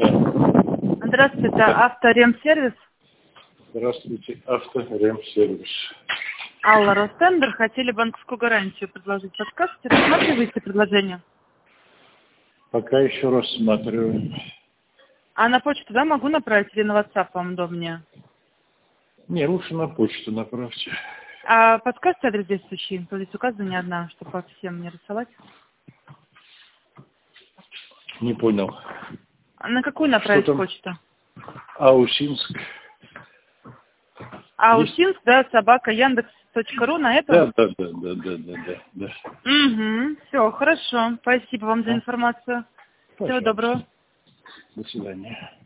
Да. Здравствуйте, Авторемсервис. Здравствуйте, Авторемсервис. Алла, Ростендер. Хотели банковскую гарантию предложить. Подскажете, рассматриваете предложение? Пока еще рассматриваем. А на почту, да, могу направить или на WhatsApp вам удобнее? Не, лучше на почту направьте. А подскажете адрес действующий? То есть указана не одна, чтобы по всем не рассылать. Не понял. А на какую направить Что там? почту? Аусинск. Аусинск, да, собака, Яндекс.ру, на это? Да. Угу, все, хорошо. Спасибо вам за информацию. Всего Пожалуйста. доброго. До свидания.